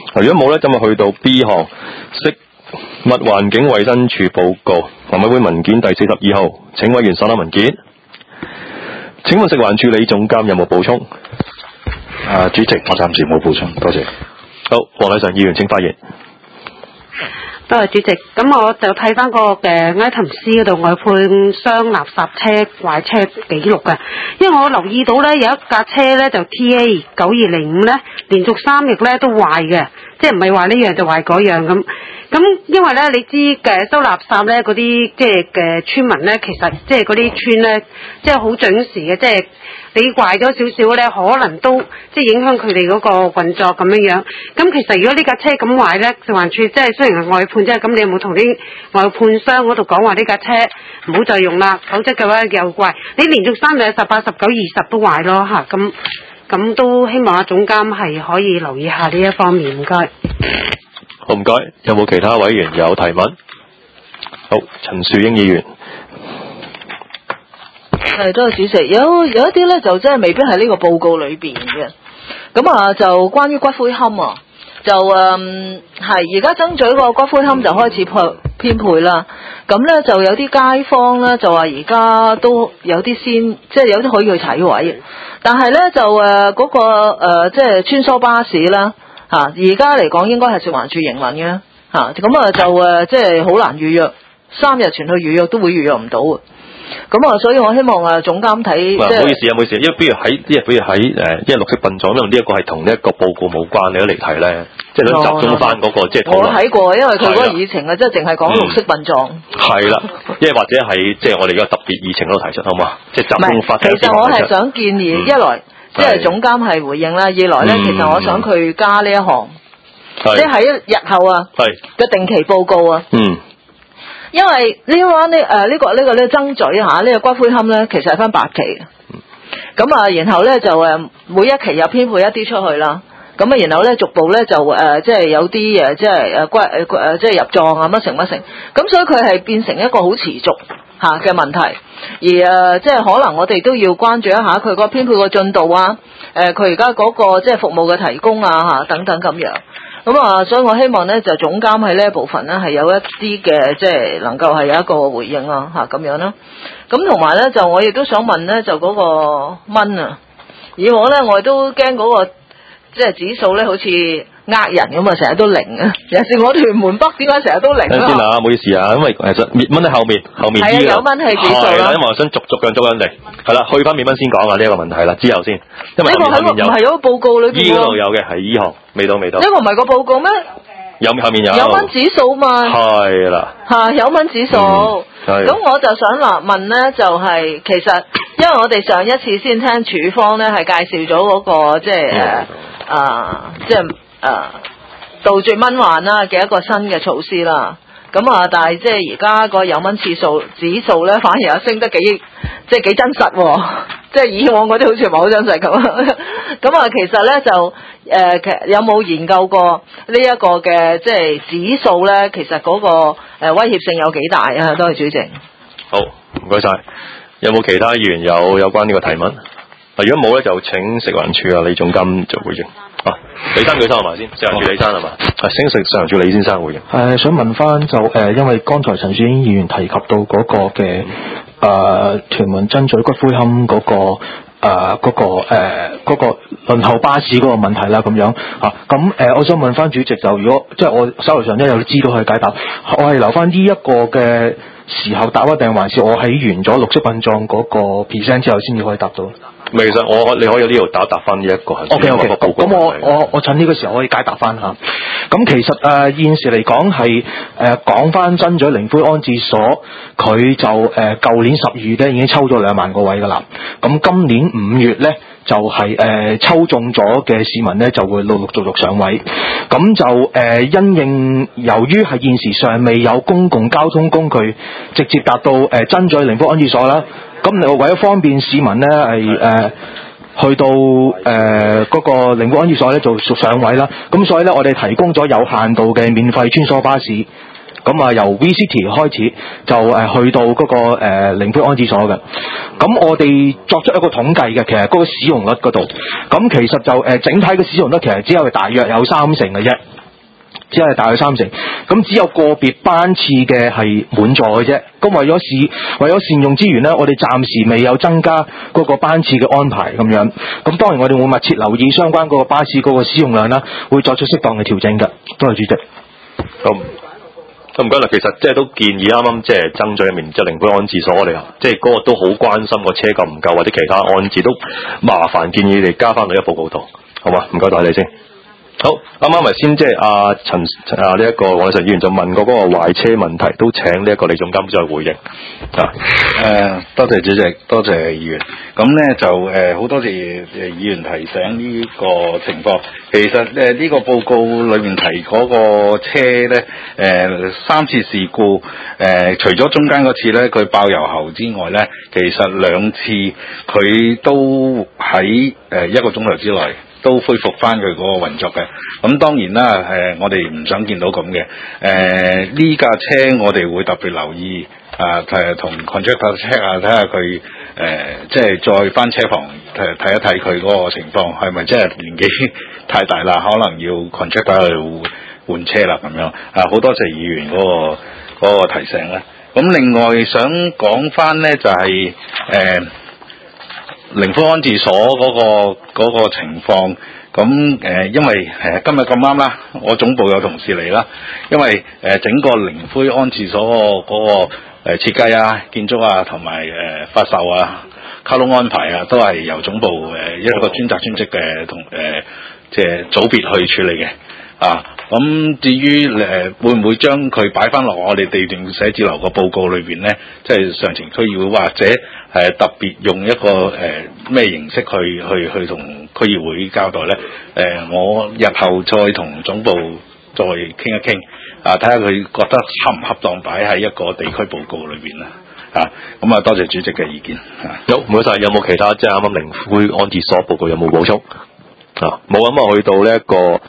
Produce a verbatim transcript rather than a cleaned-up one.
如果冇咧，咁啊去到 B 項食物環境衛生署報告，環委會文件第四十二號，請委員手拿文件。請問食環署李總監有冇補充？ 啊，主席，我暫時冇補充，多謝。 好，黃禮臣議員請發言。 多謝主席，咁我就睇翻個嘅 item C 嗰度外判商垃圾車壞車記錄嘅，因為我留意到咧有一架車咧就 T A 九二零五咧連續三日咧都壞嘅，即係唔係話呢樣就壞嗰樣咁。咁因為咧你知嘅收垃圾咧嗰啲即係嘅村民咧，其實即係嗰啲村咧即係好準時嘅，即係你壞咗少少咧，可能都即係影響佢哋嗰個運作咁樣樣。咁其實如果呢架車咁壞咧，食環署即係雖然係外判，即係咁，你有冇同啲外判商嗰度講話呢架車唔好再用啦？否則嘅話又壞，你連續三日十八、十九、二十都壞咯嚇。咁咁都希望阿總監係可以留意下呢一方面，唔該。 好，唔該。有冇其他委員有提問？好，陳樹英議員。 係，多謝主席。有有一啲咧就真係未必係呢個報告裏邊嘅。咁啊，就關於骨灰龕啊，就誒係而家爭取個骨灰龕就開始配編配啦。咁咧就有啲街坊咧就話而家都有啲先，即係有啲可以去睇位，但係咧就誒嗰、呃那個誒即係穿梭巴士啦嚇，而家嚟講應該係食環署營運嘅嚇，咁啊就誒即係好難預約，三日前去預約都會預約唔到嘅。咁啊，所以我希望啊總監睇， 唔好意思啊，唔好意思，因為比如喺即係比如喺誒，因為綠色殯葬，因為呢一個係同呢一個報告冇關，你都嚟睇咧，即係想集中翻嗰個即係討論。我睇過，因為佢嗰個議程啊，即係淨係講綠色殯葬。係啦，因為或者係即係我哋而家特別議程嗰度提出，好嘛？即係集中發。 其實我係想建議，嗯、一來即係總監係回應啦，二來咧、嗯、其實我想佢加呢一項，即係喺日後啊嘅定期報告啊。嗯。因為呢個呢誒呢個呢個咧爭取下呢個骨灰龕咧，其實係分八期嘅。咁啊，然後咧就誒每一期又編配一啲出去啦。咁啊，然後咧逐步咧就誒即係有啲誒即係誒骨誒誒即係入葬啊乜成乜成。咁所以佢係變成一個好持續嚇嘅問題。而誒即係可能我哋都要關注一下佢個編配個進度啊。誒佢而家嗰個即係服務嘅提供啊嚇等等咁樣。咁啊，所以我希望咧就總監喺呢一部分咧係有一啲嘅即係能夠係有一個回應啊嚇咁樣啦。咁同埋咧就我亦都想問咧就嗰個蚊啊，以往咧我都驚嗰個即係指數咧好似呃人咁啊，成日都零啊。尤其是我屯門北點解成日都零啊？等先啊， 唔好意思啊，因為其實滅蚊喺後面後面啲係啊，有蚊係指數啦。 因為我想逐逐樣逐樣嚟，係啦，去翻滅蚊先講啊呢一個問題啦，之後先。因為呢個喺個唔係有個報告裏邊喎。 依度有嘅係醫學，未到未到。 呢個唔係個報告咩？ 有後面有。 有蚊指數嘛？ 係啦。 嚇，有蚊指數。咁、嗯、我就想嗱問咧，就係、是、其實因為我哋上一次先聽處方咧係介紹咗嗰、那個即係誒啊即係誒杜絕蚊患啦嘅一個新嘅措施啦。咁啊，但係即係而家個有蚊次數指數咧，反而又升得幾即係幾真實喎。即係以往嗰啲好似唔係好真實咁。咁啊，其實咧就誒、呃，其實有冇研究過呢一個嘅即係指數咧？其實嗰個誒威脅性有幾大啊？多謝主席。 好，唔該晒。有冇其他議員有有關呢個提問？如果冇咧，就請食環署啊李總監做回應。啊，李生舉手係咪先？食環署李生係嘛？係，請食食環署李先生回應。 誒，想問翻就誒、呃，因為剛才陳樹英議員提及到嗰個嘅誒、呃、屯門爭取骨灰龕嗰、那個誒嗰、呃那個誒嗰、呃那個輪候巴士嗰個問題啦，咁樣啊，咁誒、呃，我想問翻主席，就如果即係我手頭上咧有啲資料可以解答，我係留翻呢一個嘅時候答啊，定還是我喺完咗綠色殯葬嗰個 percent 之後先至可以答到？ 其實我你可以喺呢度打答翻呢一個。O K O K， 咁我我我趁呢個時候可以解答翻嚇。咁其實誒、呃、現時嚟講係誒講翻爭取靈灰安置所，佢就誒舊、呃、年十二月咧已經抽咗兩萬個位㗎啦。咁今年五月咧就係、是、誒、呃、抽中咗嘅市民咧就會陸陸續續上位。咁就誒、呃、因應由於係現時尚未有公共交通工具直接達到誒、呃、爭取靈灰安置所啦。咁你為咗方便市民咧，係誒、呃、去到誒嗰、呃那個靈灰安置所咧做上位啦。咁所以咧，我哋提供咗有限度嘅免費穿梭巴士， 咁啊由 V City 開始就誒去到嗰、那個誒靈灰安置所嘅。咁我哋作出一個統計嘅，其實嗰個使用率嗰度，咁其實就誒整體嘅使用率其實只有大約有三成嘅啫。只係大約三成，咁只有個別班次嘅係滿座嘅啫。咁為咗善為咗善用資源呢，我哋暫時未有增加嗰個班次嘅安排咁樣。咁當然我哋會密切留意相關嗰個巴士嗰個使用量啦，會作出適當嘅調整㗎。多謝主席。 好，咁唔該啦。其實即係都建議啱啱即係爭取入面即係靈灰安置所，我哋即係嗰個都好關心個車夠唔夠或者其他安置，都麻煩建議你哋加翻佢一報告圖，好嘛？唔該晒你先。好，啱啱咪先即係阿陳啊呢一個黃偉綸議員就問過嗰個壞車問題，都請呢一個李總監再回應啊。 誒、呃，多謝主席，多謝議員。咁咧就誒好、呃、多謝誒議員提醒呢個情況。其實誒呢、呃這個報告裏面提嗰個車咧，誒、呃、三次事故，誒、呃、除咗中間嗰次咧佢爆油喉之外咧，其實兩次佢都喺誒、呃、一個鐘頭之內都恢復翻佢嗰個運作嘅。咁當然啦，誒、呃、我哋唔想見到咁嘅。誒呢架車我哋會特別留意，啊誒同 contractor check 啊，睇下佢誒即係再翻車房誒睇一睇佢嗰個情況，係咪即係年紀太大啦，可能要 contractor 去換車啦咁樣。啊好多謝議員嗰、那個嗰、那個提醒咧。咁另外想講翻咧就係、是、誒。呃靈灰安置所嗰、那個嗰、那個情況，咁誒、呃，因為誒、呃、今日咁啱啦，我總部有同事嚟啦，因為誒、呃、整個靈灰安置所嗰、那個誒、呃、設計啊、建築啊，同埋誒發售啊、卡通安排啊，都係由總部誒、呃、一個專責專職嘅同誒即係組別去處理嘅啊。咁至於誒、呃、會唔會將佢擺翻落我哋地段寫字樓個報告裏邊咧？即係上情區議會或者誒、呃、特別用一個誒咩、呃、形式去去去同區議會交代咧？誒、呃、我日後再同總部再傾一傾啊，睇下佢覺得恰唔恰當擺喺一個地區報告裏邊啦。啊，咁啊多謝主席嘅意見。啊， 好，唔該晒。有冇其他即係啱啱靈灰安置所報告有冇補充？啊，冇咁啊，去到呢、這、一個。